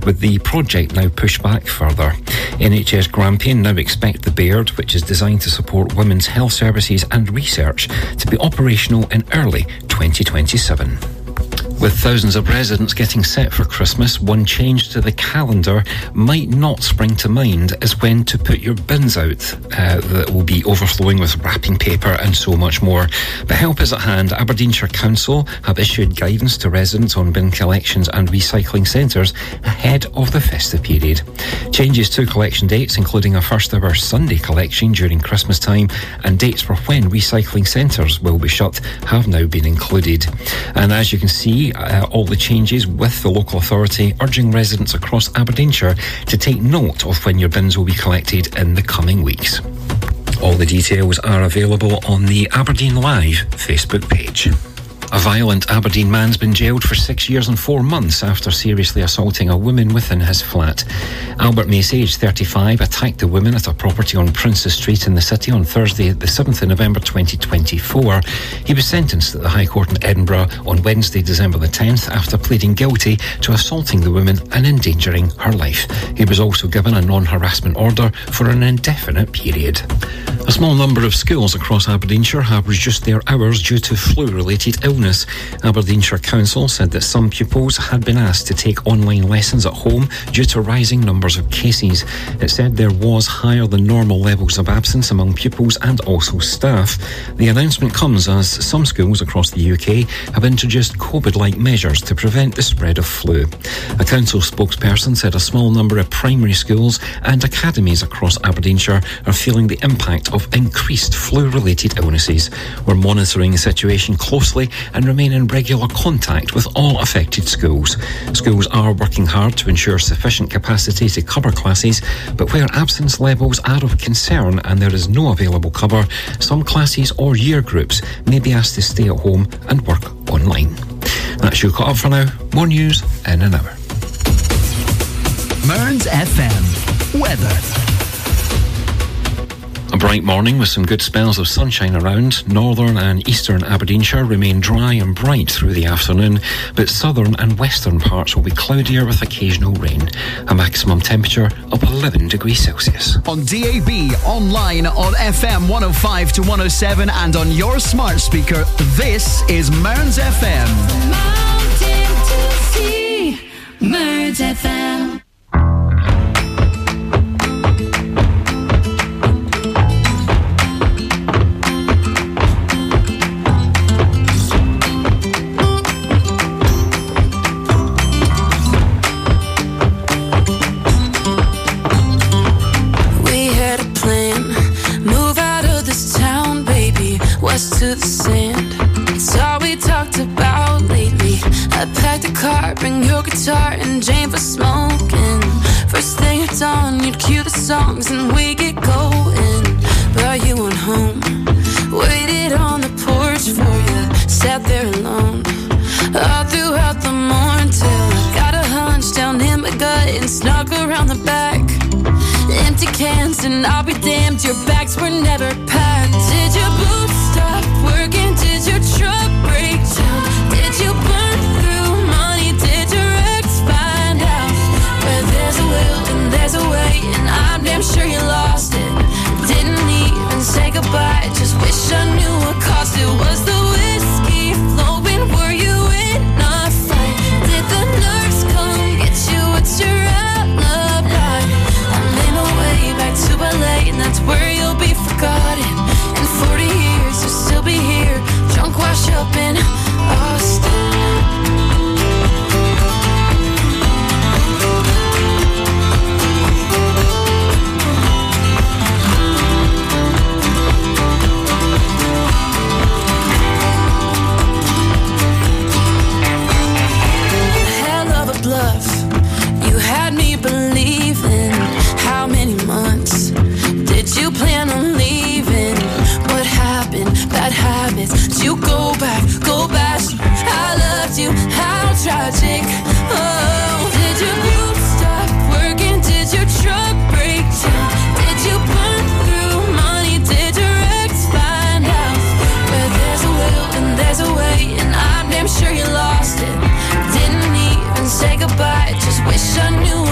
with the project now pushed back further. NHS Grampian now expect the Baird, which is designed to support women's health services and research, to be operational in early 2027. With thousands of residents getting set for Christmas, one change to the calendar might not spring to mind is when to put your bins out that will be overflowing with wrapping paper and so much more. But help is at hand. Aberdeenshire Council have issued guidance to residents on bin collections and recycling centres ahead of the festive period. Changes to collection dates, including a first-ever Sunday collection during Christmas time, and dates for when recycling centres will be shut have now been included. And as you can see, all the changes with the local authority urging residents across Aberdeenshire to take note of when your bins will be collected in the coming weeks. All the details are available on the Aberdeen Live Facebook page. A violent Aberdeen man's been jailed for 6 years and 4 months after seriously assaulting a woman within his flat. Albert Macy, aged 35, attacked the woman at a property on Princes Street in the city on Thursday, the 7th of November 2024. He was sentenced at the High Court in Edinburgh on Wednesday, December the 10th, after pleading guilty to assaulting the woman and endangering her life. He was also given a non-harassment order for an indefinite period. A small number of schools across Aberdeenshire have reduced their hours due to flu-related illness. Aberdeenshire Council said that some pupils had been asked to take online lessons at home due to rising numbers of cases. It said there was higher than normal levels of absence among pupils and also staff. The announcement comes as some schools across the UK have introduced COVID-like measures to prevent the spread of flu. A council spokesperson said a small number of primary schools and academies across Aberdeenshire are feeling the impact of increased flu-related illnesses. We're monitoring the situation closely and remain in regular contact with all affected schools. Schools are working hard to ensure sufficient capacity to cover classes, but where absence levels are of concern and there is no available cover, some classes or year groups may be asked to stay at home and work online. That's you caught up for now. More news in an hour. Mearns FM weather. A bright morning with some good spells of sunshine around. Northern and eastern Aberdeenshire remain dry and bright through the afternoon, but southern and western parts will be cloudier with occasional rain. A maximum temperature of 11 degrees Celsius. On DAB, online on FM 105 to 107 and on your smart speaker, this is Mearns FM. Mountain to sea, Mearns FM. To the sand, it's all we talked about lately. I packed a car, bring your guitar and Jane for smoking. First thing at dawn, you'd cue the songs and we get going. Brought you on home, waited on the porch for you, sat there alone all throughout the morning till I got a hunch down in my gut and snuck around the back. Empty cans and I'll be damned, your bags were never packed. Did your boots stop working? Did your truck break down? Did you burn through money? Did your ex find out? Where there's a will and there's a way, and I'm damn sure you lost it. Didn't even say goodbye, just wish I knew what cost it. Was the whiskey flowing? Were you in a fight? Did the nerves come get you? What's your alibi? I'm in a way back to LA, and that's where you'll be forgotten. In 40 years you'll still be here, drunk, wash up in Austin. Hell of a bluff, you had me believing. How many months did you plan on leaving? What happened? Bad habits. Did you go back? I loved you. How tragic. Oh, did your boots stop working? Did your truck break down? Did you burn through money? Did your ex find out? Where there's a will and there's a way, and I'm damn sure you lost it. Didn't even say goodbye, just wish I knew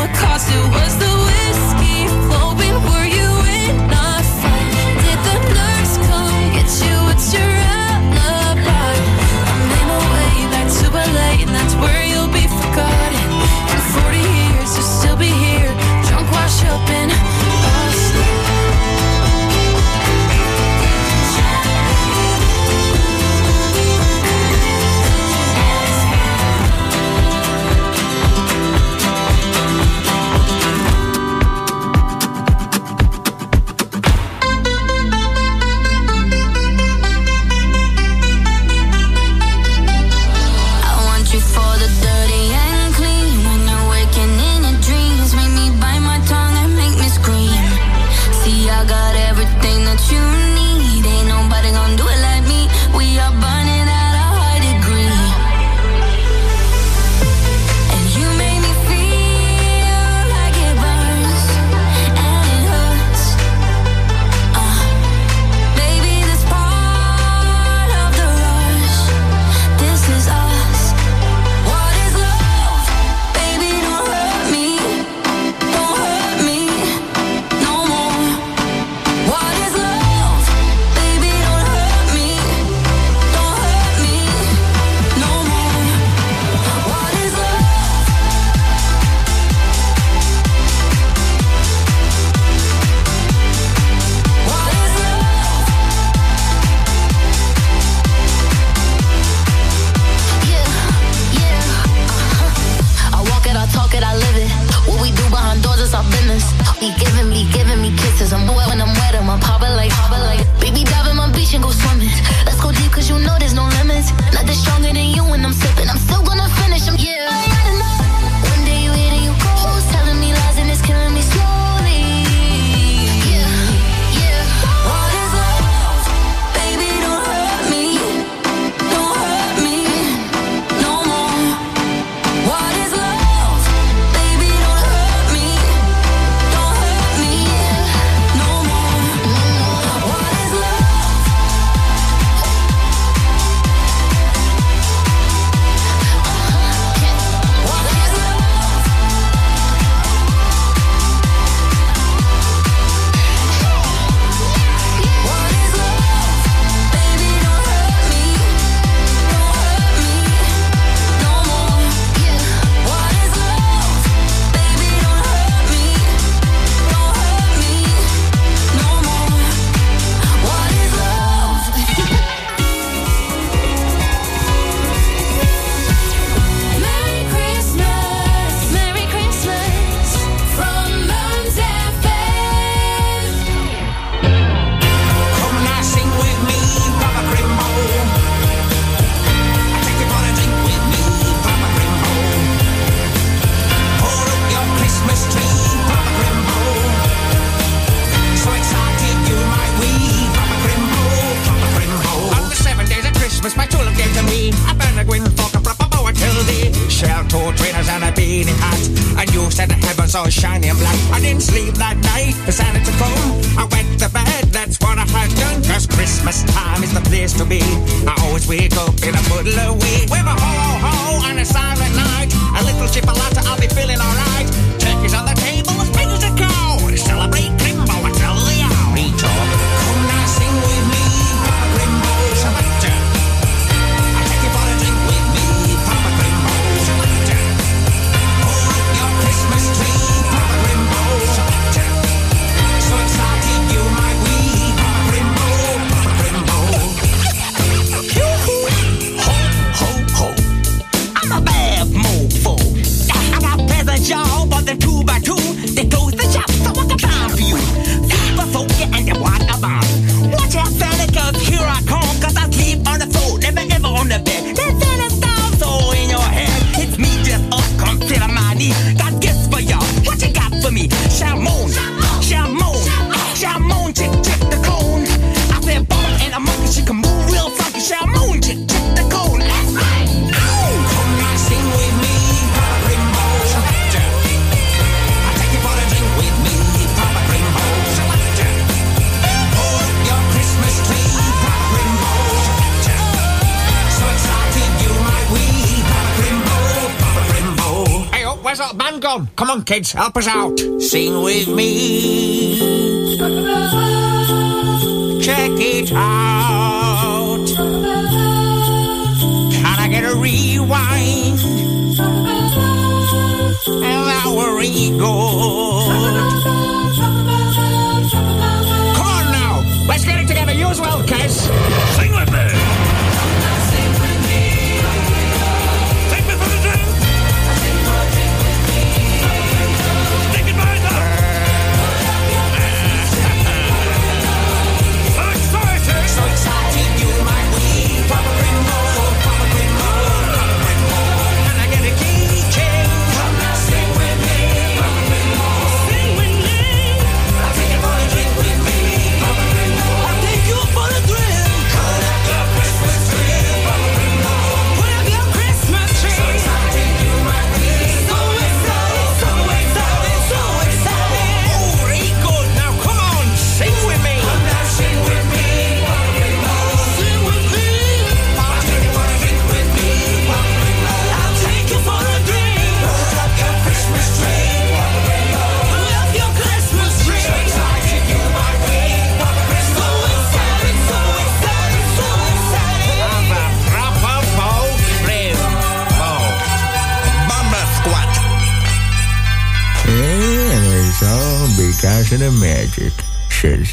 our business. Be giving me kisses. I'm wet when I'm wet, I'm papa like. Baby, dive in my beach and go swimming. Let's go deep, cause you know there's no limits. Nothing stronger than you when I'm sipping. I'm still gonna finish, yeah. One day you hit and you go, telling me lies and it's killing me slowly. Yeah. What is love? Baby, don't hurt me. Don't hurt me no more. What is love? Baby, don't hurt me. Don't hurt me no more. What is love? What is love? What is love? Baby, don't hurt me. Don't hurt me no more. What is love? Baby, don't hurt me. Don't hurt me no more. What is love? Merry Christmas from Moons FM. Come now, sing with me, Papa Grimbo. Take you for a drink with me, Papa Grimbo. Hold up your Christmas tree, Papa Grimbo. So excited you might weep, Papa Grimbo, Papa Grimbo. On the 7 days of Christmas, my true love gave to me a penguin for a proper boa till thee. Shell-toe trainers and a beanie hat, and you said the heavens all shiny and black. I didn't sleep that night, decided to come. I went to bed, that's what I had done. Cause Christmas time is the place to be. I always wake up in a puddle of wheat with a ho-ho-ho and a silent night. A little chipolata, I'll be feeling alright. Turkey's on the table, as big as a cow. To celebrate Grimbo, I tell the hour. Come now, sing with me, Papa Grimbo. Selector. I take you for a drink with me, Papa Grimbo. Selector. Hold up your Christmas tree, Papa Grimbo. Selector. So excited you might weep, Papa Grimbo, Papa Grimbo. Ho, ho, ho. I'm a bad mofo. I got presents, y'all, but they're 2 by 2. They close the shop, so I got time for you. Super funky and you want a bomb. Watch out, fella, cause here I come. Cause I sleep on the floor, never ever on the bed. There's any style so in your head. It's me just up, come sit on my knee. Got gifts for y'all, what you got for me? Shamon, Shamon, Shamon, chick, chick the cone. I said bump and a monkey, she can move real funky. Shamon, chick, chick the cone. That's right. Come now, sing with me, Papa Grimbo. Selector. I take you for a drink with me, Papa Grimbo. Selector. Hold up your Christmas tree, Papa Grimbo. Selector. So excited you might weep, Papa Grimbo, Papa Grimbo. Hey, oh, where's that band gone? Come on, kids, help us out. Sing with me. Check it out. Can I get a rewind? And that were good. Come on now, let's get it together. You as well, kids. Sing with me. Take me for the drink. Take it by the. So excited you might weep, Papa Grimbo, Papa Grimbo, Papa Grimbo. Can I get a keychain? Come now, sing with me, Papa Grimbo. Sing with me. I'll take you for a drink with me, Papa Grimbo. I'll take you for a drink. Cut up your Christmas tree, Papa Grimbo. Put up your Christmas tree. So excited you might weep. So excited, so excited, so excited. Oh, ain't good. Now come on, sing with me. Come now, sing with me. Because of the magic, says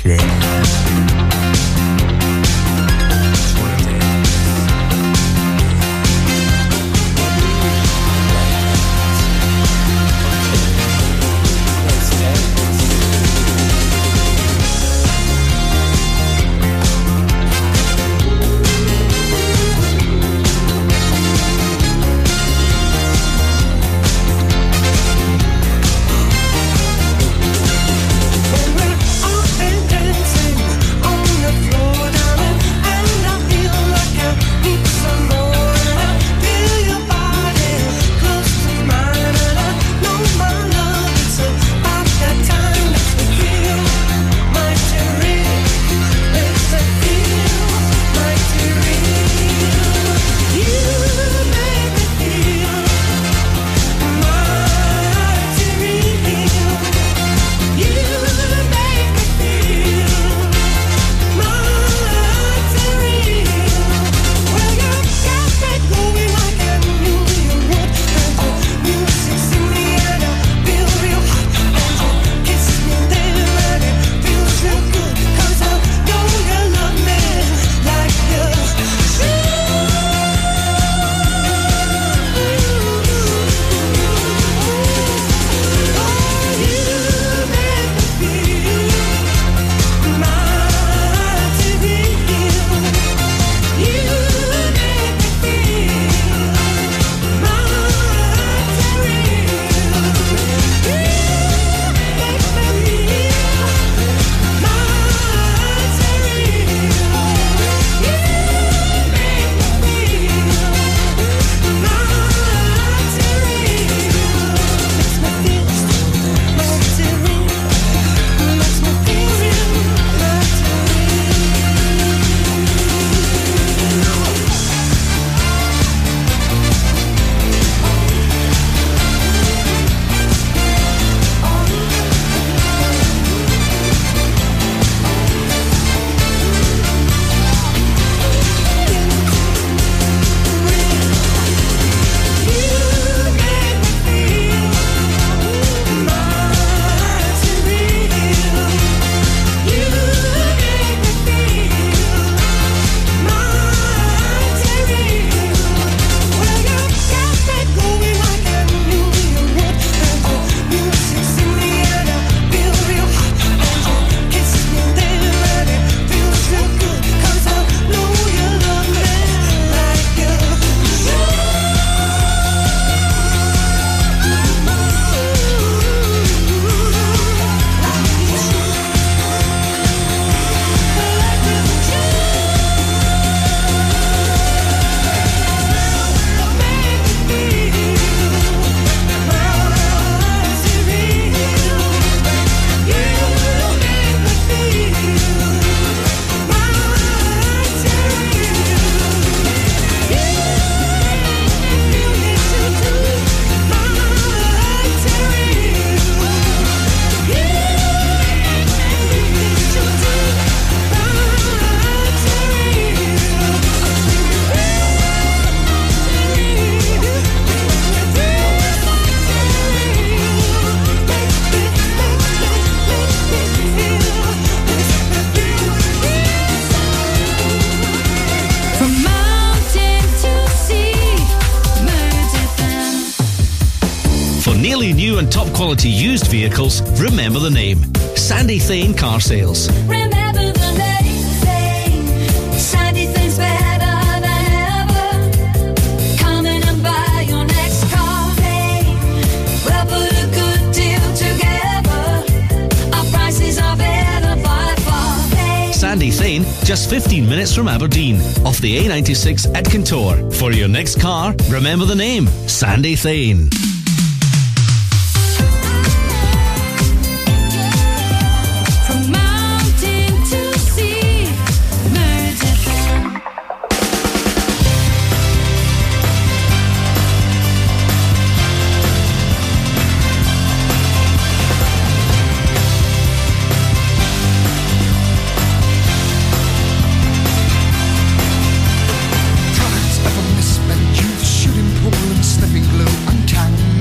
quality used vehicles, remember the name. Sandy Thane Car Sales. Remember the name, Sandy Thane's better than ever. Come in and buy your next car. We'll put a good deal together. Our prices are better by far. Sandy Thane, just 15 minutes from Aberdeen, off the A96 at Kintore. For your next car, remember the name, Sandy Thane. From mountain to sea, Mearns FM. Times ever misspent, youth shooting pool and sniffing glue, untangled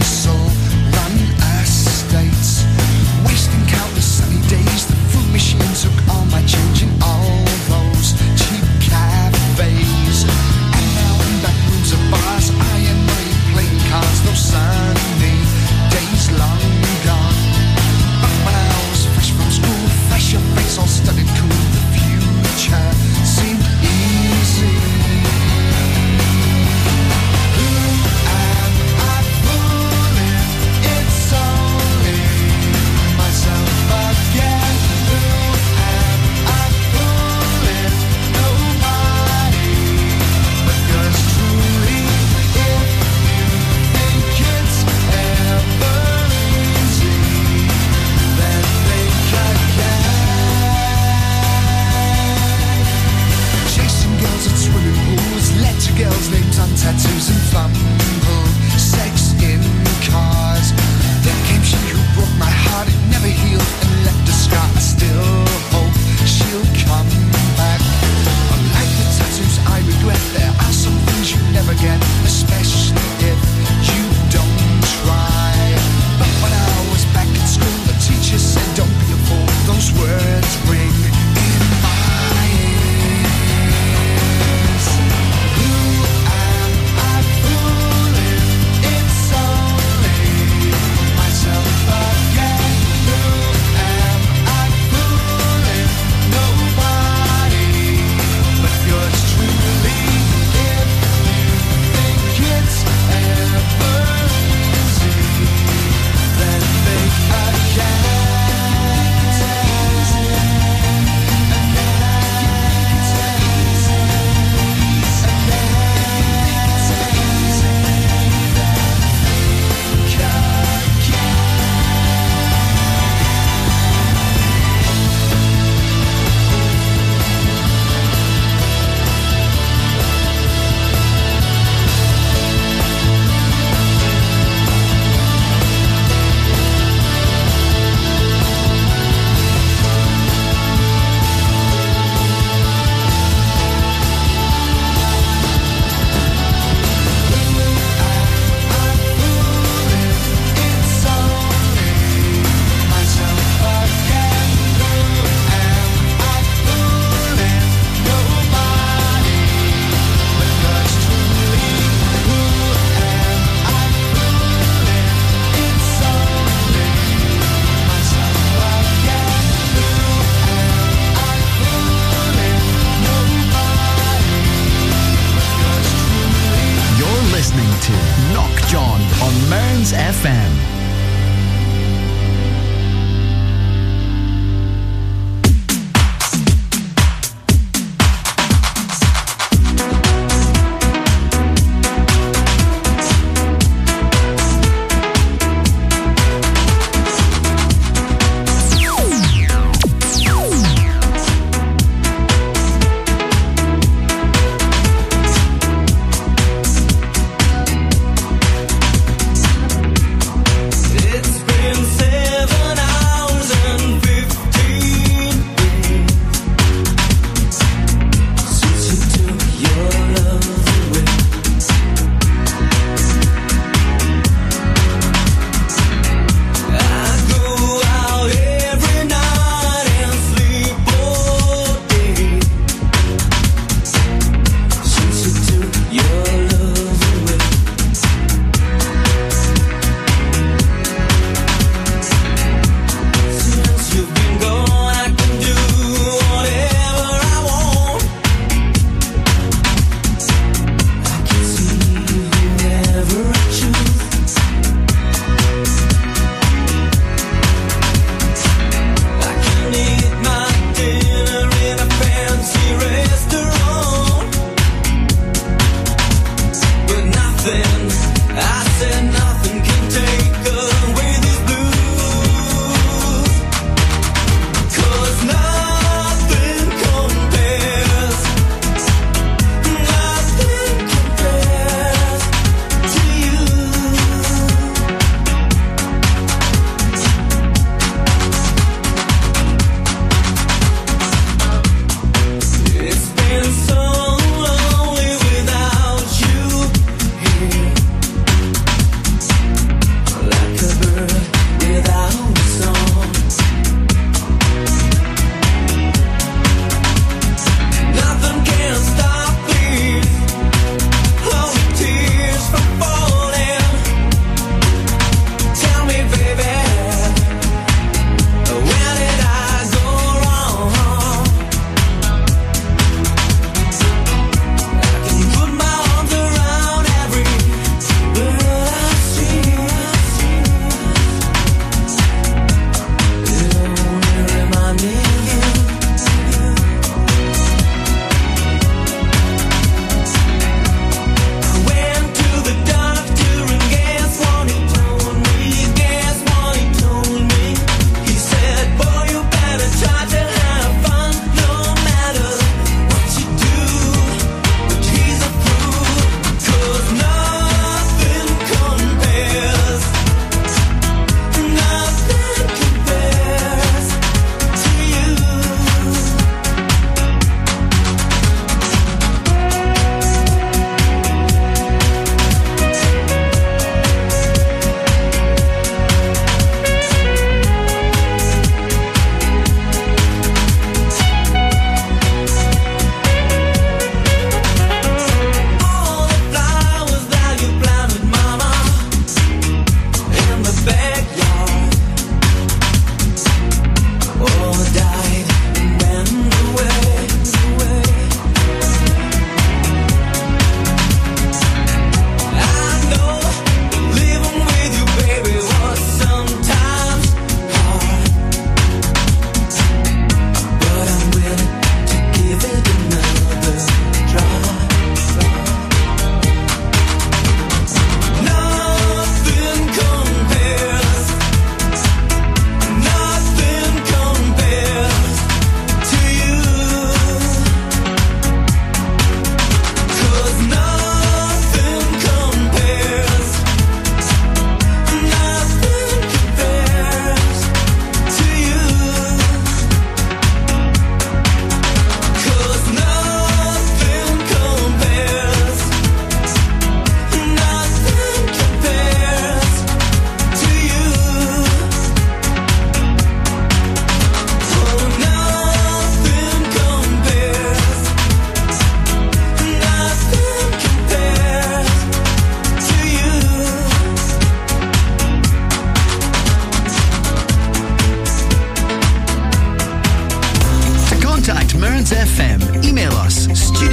FM. Email us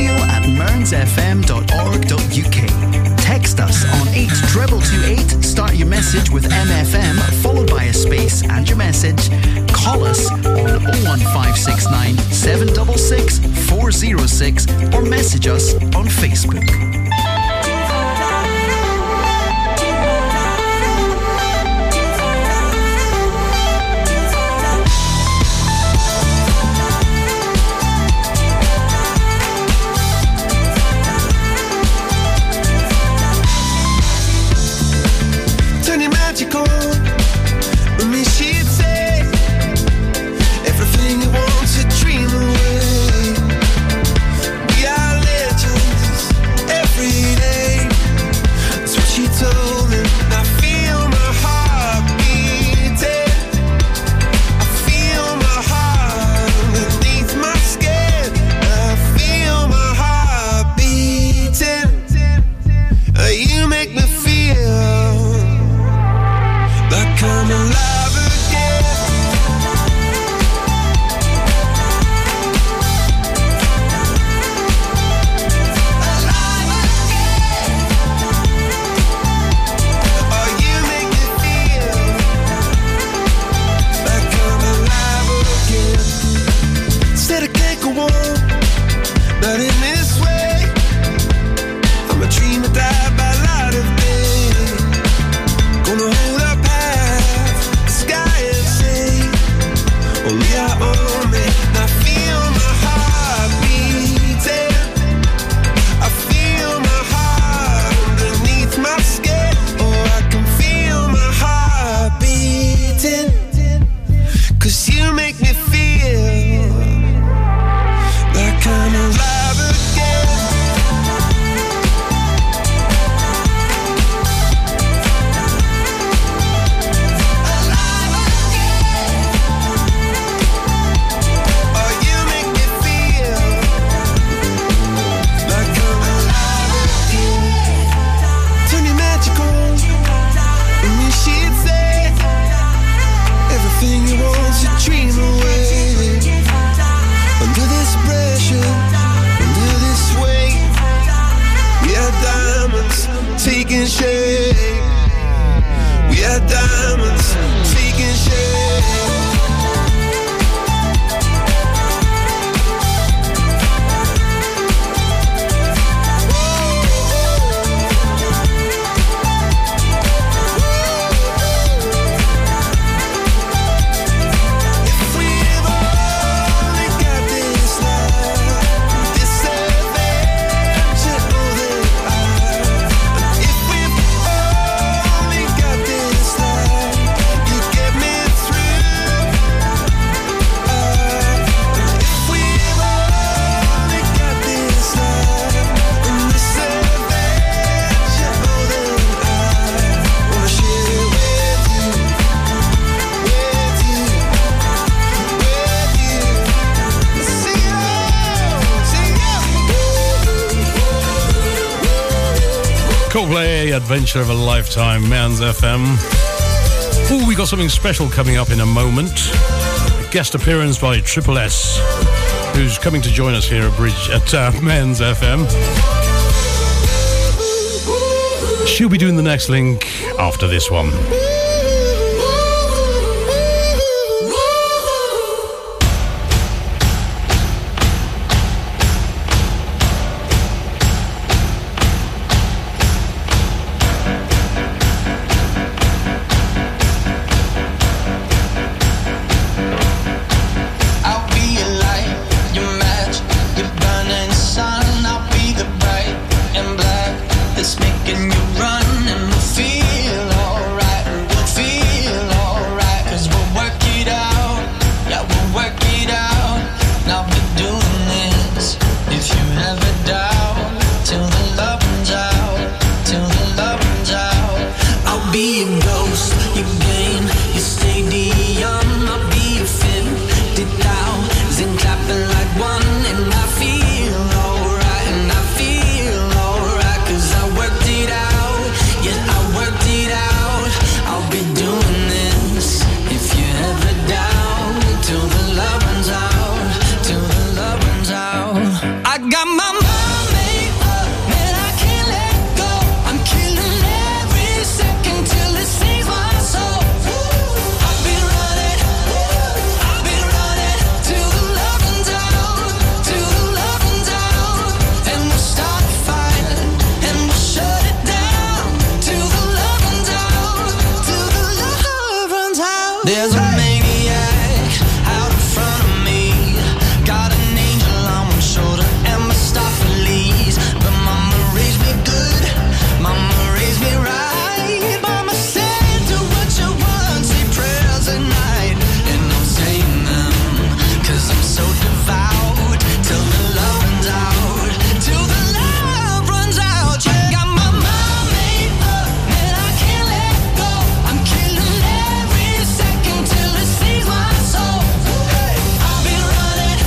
studio@mearnsfm.org.uk. Text us on 82228. Start your message with MFM, followed by a space and your message. Call us on 01569 766 406 or message us on Facebook. Coldplay, Adventure of a Lifetime, Mearns FM. Oh, we got something special coming up in a moment. A guest appearance by Triple S, who's coming to join us here at Mearns FM. She'll be doing the next link after this one. Making you run and feel alright. There's a maniac out in front of me. Got an angel on one shoulder and Mephistopheles. But mama raised me good, mama raised me right. Mama said do what you want, say prayers at night. And I'm saying them, 'cause I'm so devout. Till the love runs out, till the love runs out. You got my mind made up and I can't let go. I'm killing every second till it sees my soul. I'll be running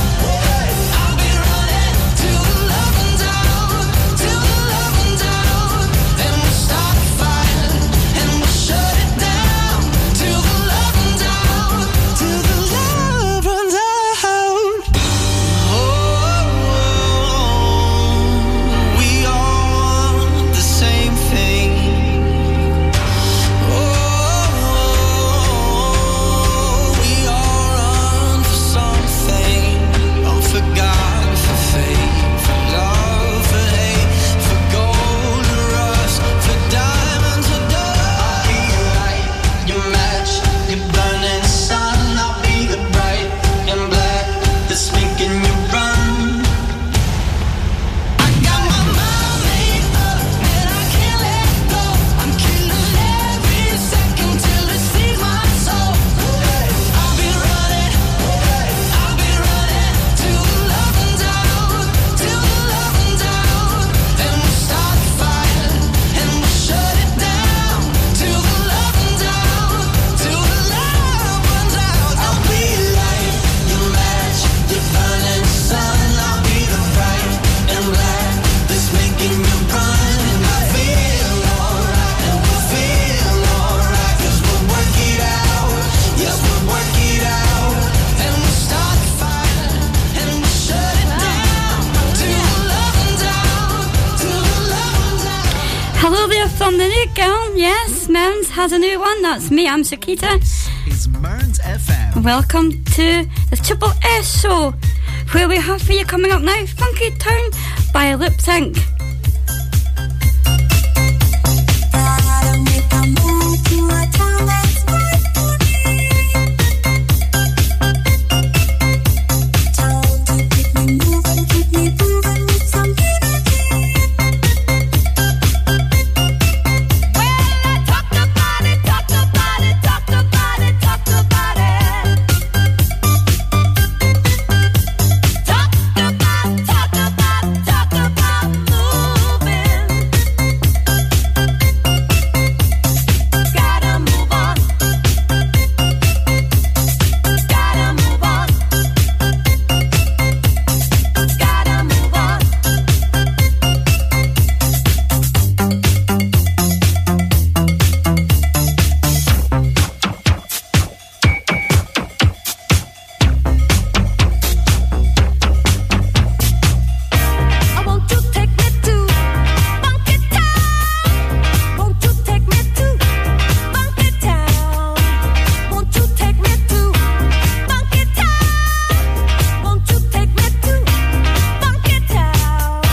till the love runs out, till the love runs out. Then we'll start a fire and we'll shut it down till the love runs out, till the love runs out. We all want the same thing. We all run for something. Oh, for God, for faith, for love, for hate, for gold, or rust, for diamonds, or dust. I'll be your light, your match, your burning sun. I'll be the bright and black that's making you run. I got my mind made up and I can't let go. I'm killing every second till it sees my soul. I'll be running till the love runs out, till the love runs out. Then we'll start a fire and we'll shut it down till the love runs out, till the love runs out. I'll be your light, your match, your burning sun. I'll be the bright and black that's making you run. And I feel alright, and we'll feel alright, 'cause we'll work it out. Yes, we'll work it out. Then we'll start a fire and we'll shut it down till the love runs out, till the love runs out. Hello there from the new girl. Yes, Mearns has a new one. That's me, I'm Sakita. It's Mearns FM. Welcome to the Triple S show, where we have for you coming up now Funky Town by Lip Sync. Gotta make a move to a town that's right for me. Town to keep me moving with some energy. Well, I talked about it, talked about it, talked about it, talked about it. Talked about moving. Gotta move on. Gotta move on. Gotta move on. I want you to take me to Funky Town. Won't you take me to Funky Town? Won't you take me to Funky Town? Won't you take me to Funky Town?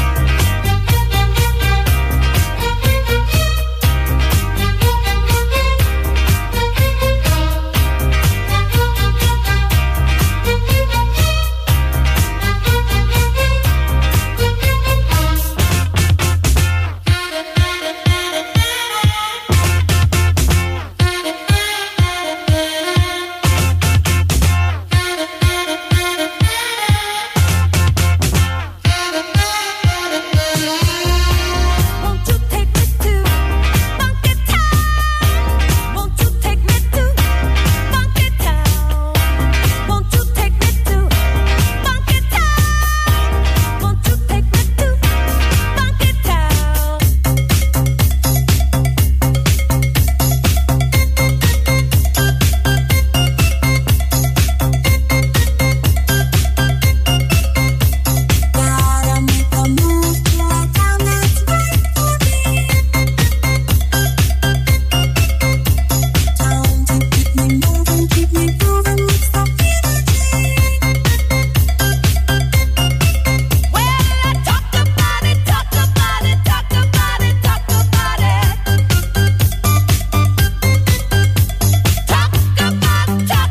Won't you take me to Funky Town? Won't you take me to Funky Town? Won't you take me to Funky Town? Won't you take me to Funky Town? Gotta make a move to a town that's right for me. Town to keep me moving with some energy. Well, I talked about it, talked about it, talked about it, talked about it. Talked about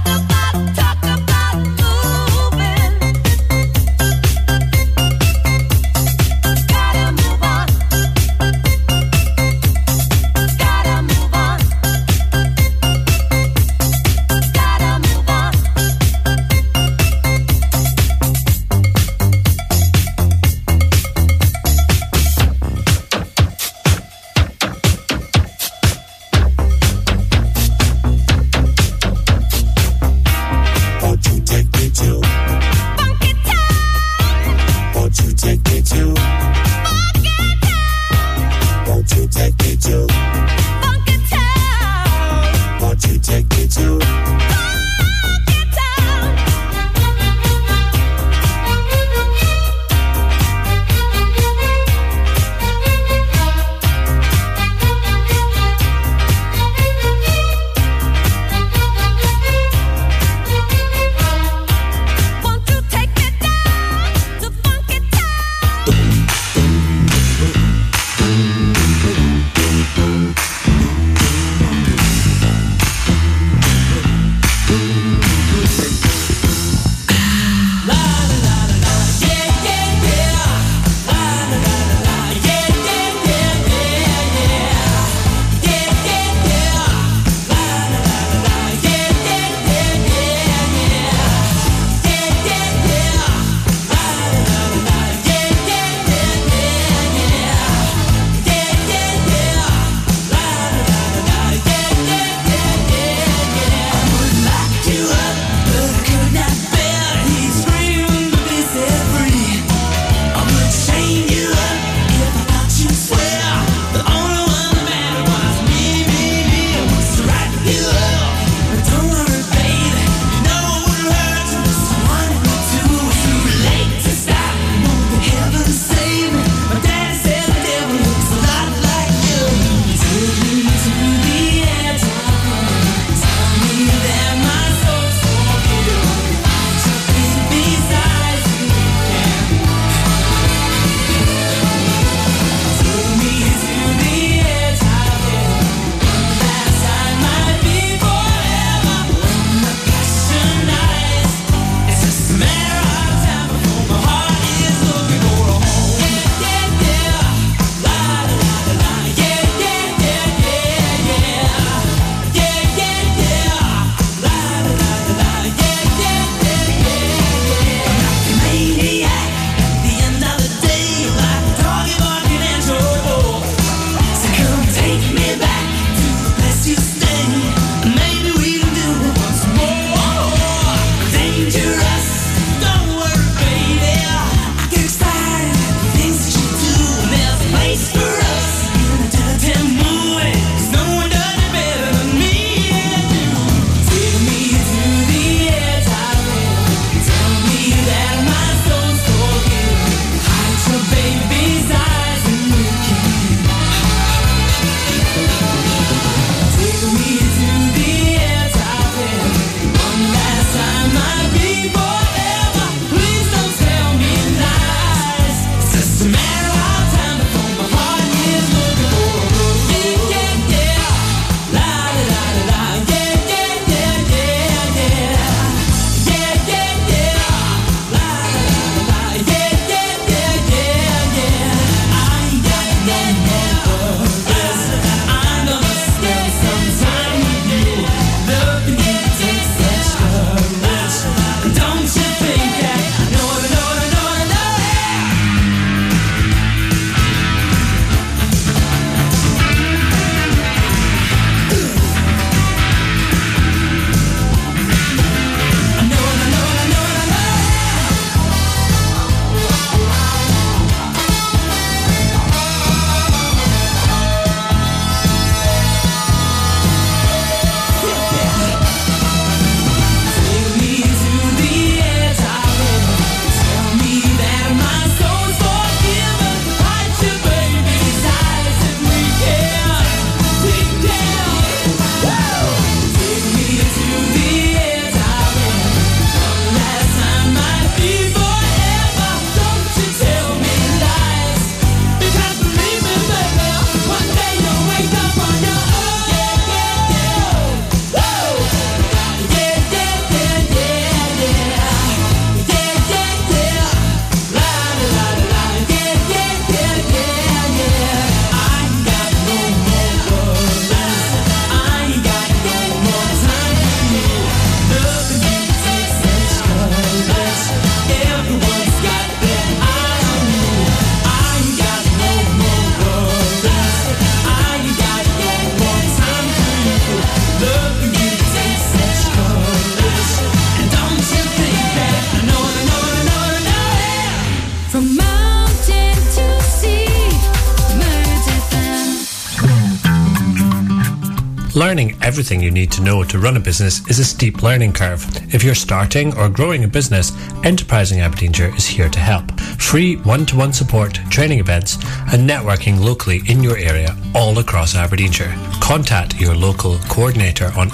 Learning everything you need to know to run a business is a steep learning curve. If you're starting or growing a business, Enterprising Aberdeenshire is here to help. Free one-to-one support, training events and networking locally in your area all across Aberdeenshire. Contact your local coordinator on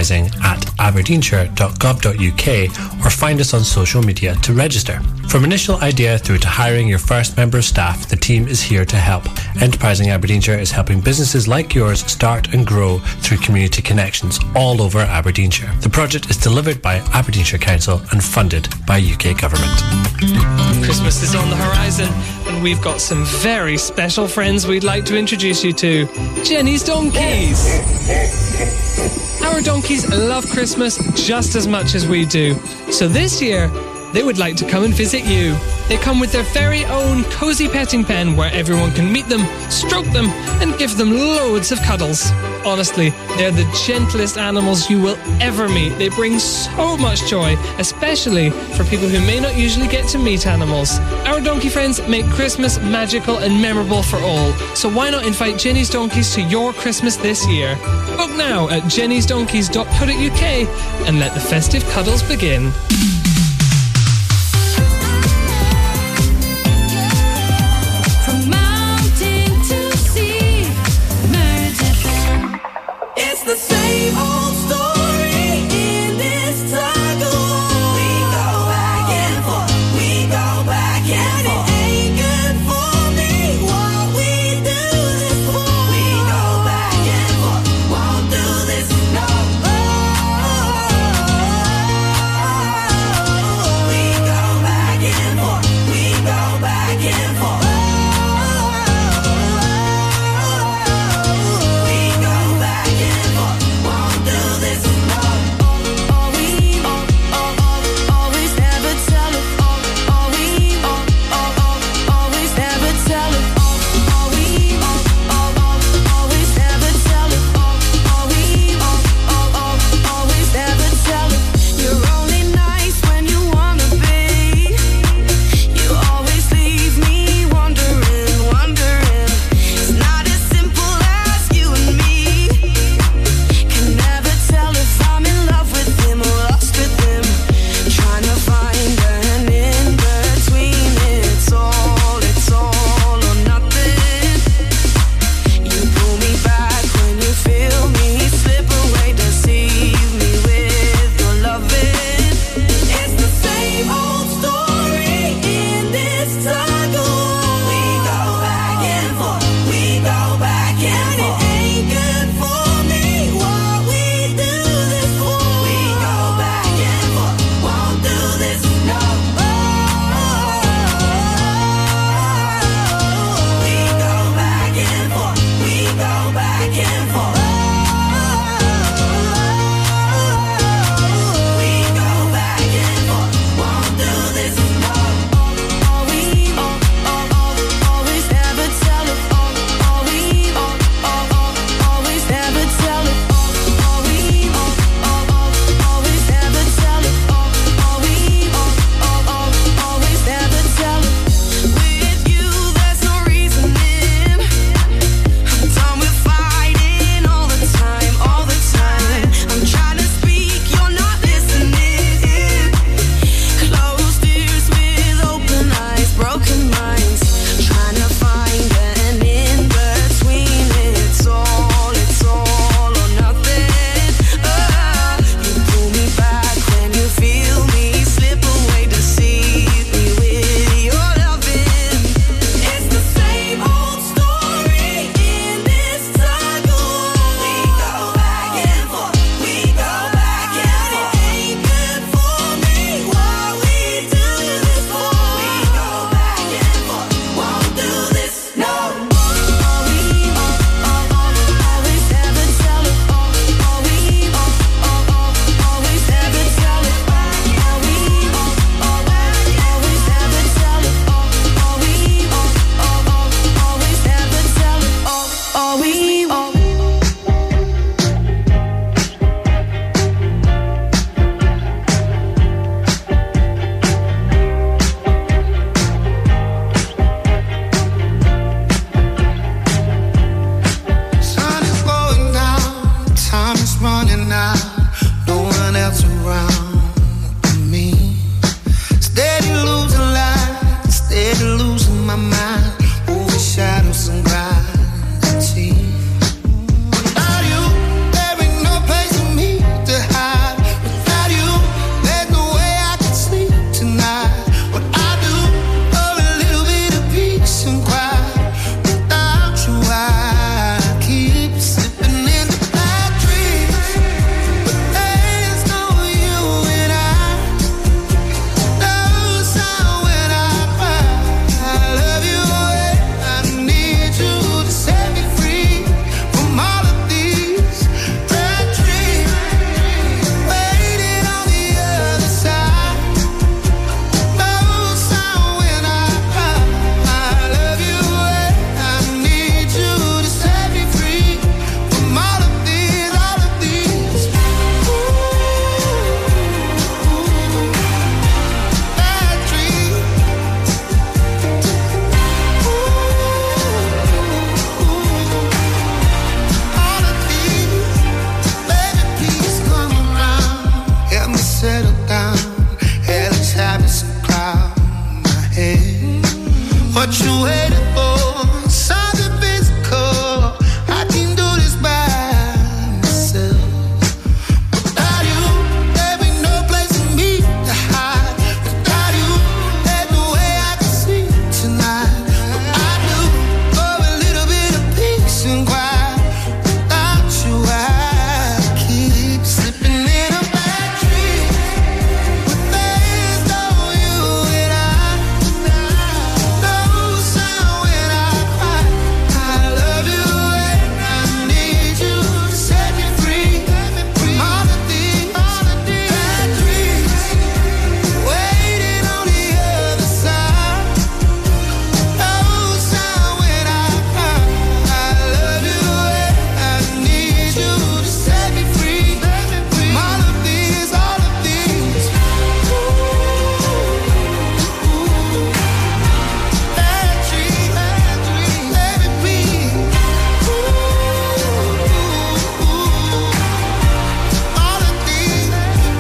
enterprising@aberdeenshire.gov.uk or find us on social media to register. From initial idea through to hiring your first member of staff, the team is here to help. Enterprising Aberdeenshire is helping businesses like yours start and grow through community connections all over Aberdeenshire. The project is delivered by Aberdeenshire Council and funded by UK Government. Christmas is on the horizon and we've got some very special friends we'd like to introduce you to. Jenny's Donkeys. Our donkeys love Christmas just as much as we do. So this year, they would like to come and visit you. They come with their very own cozy petting pen where everyone can meet them, stroke them, and give them loads of cuddles. Honestly, they're the gentlest animals you will ever meet. They bring so much joy, especially for people who may not usually get to meet animals. Our donkey friends make Christmas magical and memorable for all. So why not invite Jenny's Donkeys to your Christmas this year? Book now at jennysdonkeys.co.uk and let the festive cuddles begin. The same old story in this tug of war. We go back and forth, we go back and forth. It ain't good for me what we do this for. We go back and forth, won't do this no more. settle down. Hell is having some cloud in my head. What you waiting for? Something physical. I can do this by myself. Without you, there ain't no place for me to hide. Without you, there's no way I can sleep tonight. But I do for a little bit of peace and quiet. Without you, I keep slipping in a bad dream. But there's no you and I. No sound when I cry. I love you and I need you to set me free from all of these bad dreams waiting on the other side. No sound when I cry. I love you and I need you to set me free from all of these bad dreams. Let me be. All of these.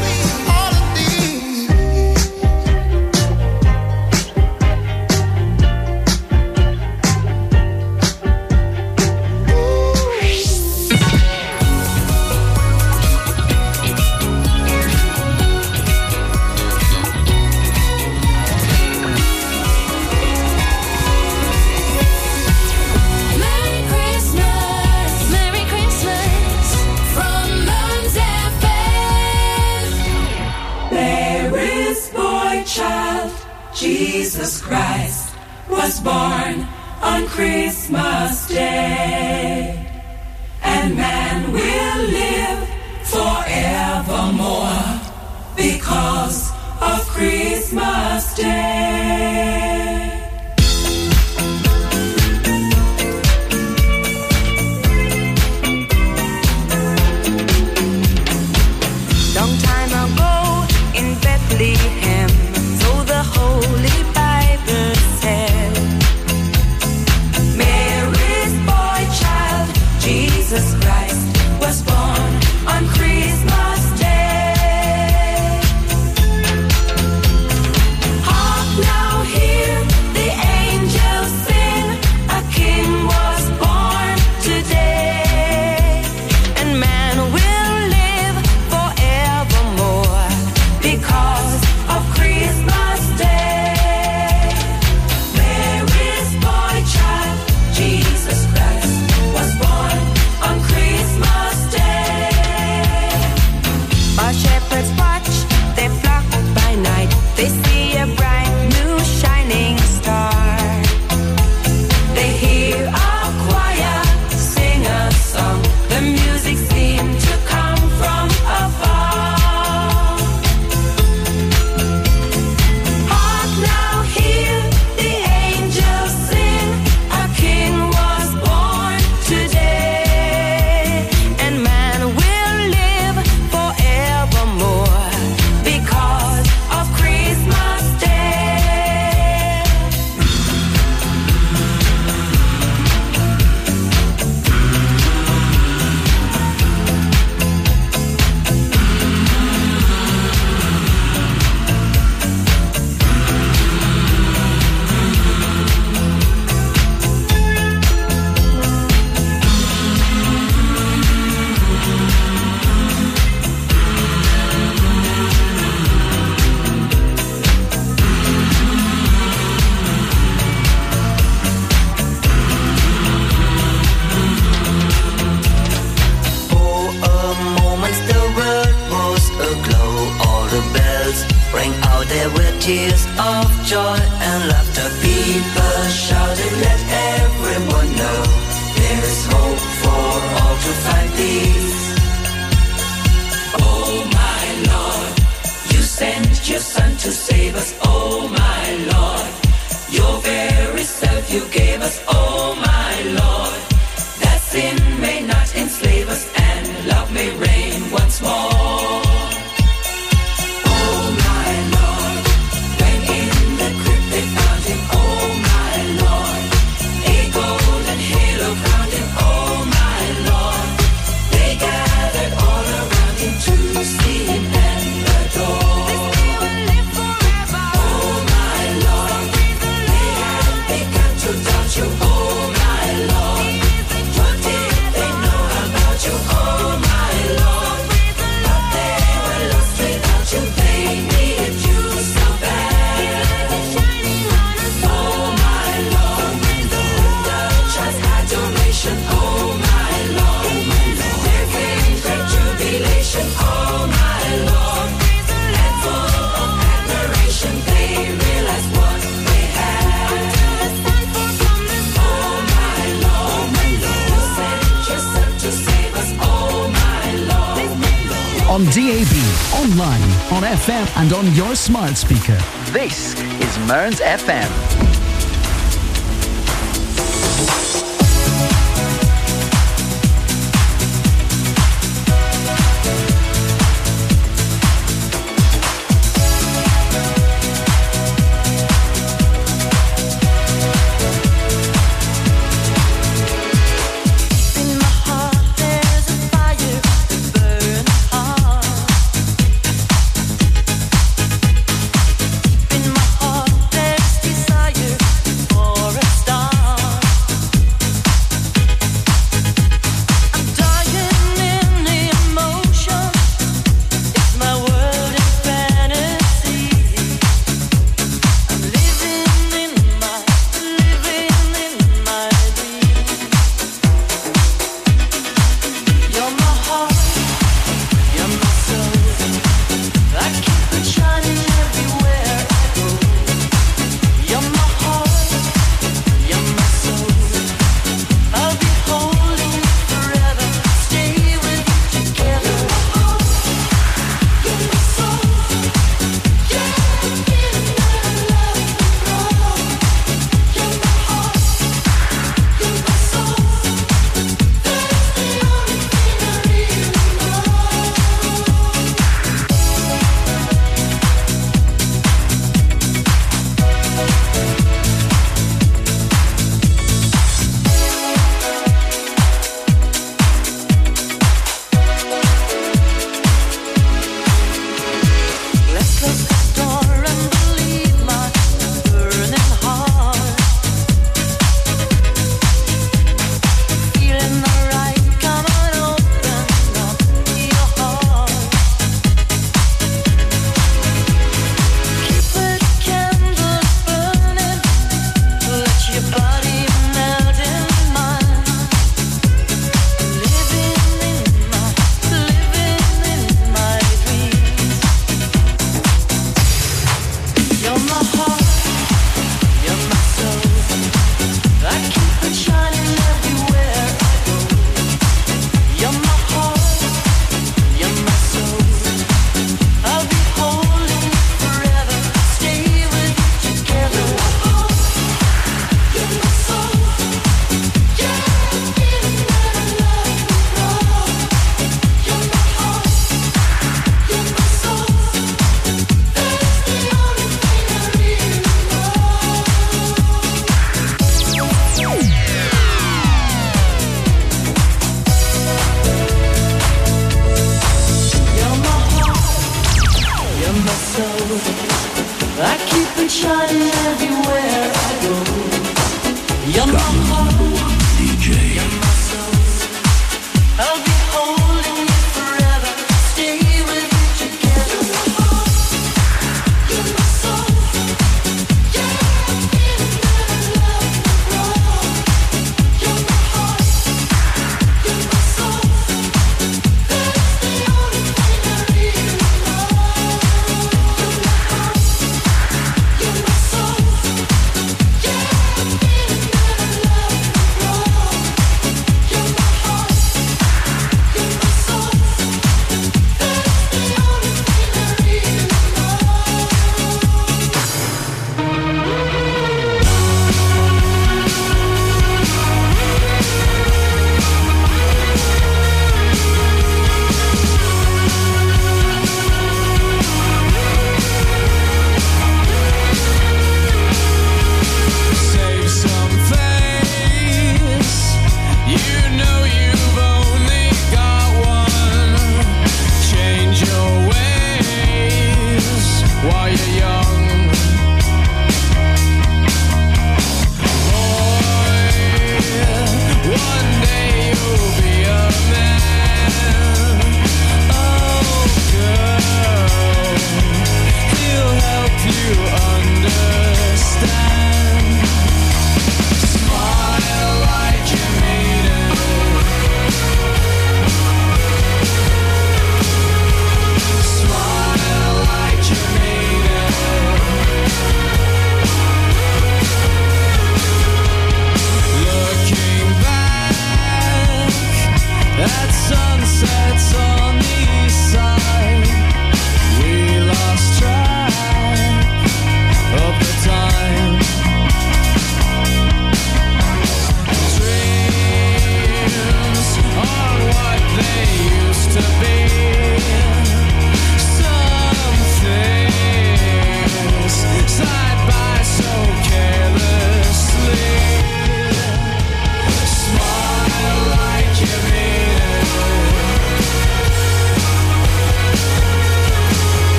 Merry Christmas from Moons FM. There is boy child, Jesus Christ, was born on Christmas Day. And man will live forevermore because of Christmas Day. Long time ago in Bethlehem, so the Holy Bible said, Mary's boy child, Jesus Christ, was born on Christmas Day. Hark now, hear the angels sing, a king was born today, and man will live forevermore because of Christmas Day. Mary's boy child, Jesus Christ, was born on Christmas Day. While shepherds watch their flock by night, they see a bright new shining star. They hear a choir sing a song, the music seemed to come from afar. Hark now, hear the angels sing, a king was born today, and man will live forevermore because of Christmas Day. For a moment the world was aglow. All the bells rang out, there were tears of joy and laughter. People shouted, let everyone know there is hope for all to find peace. Oh my Lord, you sent your son to save us. Oh my Lord, your very self you gave us. Oh my Lord, that sin may not enslave us and love may reign once more. Oh my Lord, when in the crypt they found him. Oh my Lord, a golden halo crowned him. Oh my Lord, they gathered all around him to see him and adore. on DAB, online, on FM and on your smart speaker. This is Mearns FM.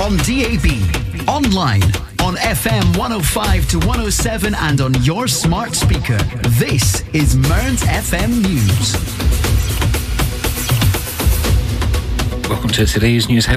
on DAB, online, on FM 105 to 107 and on your smart speaker. This is Mearns FM News. Welcome to today's news.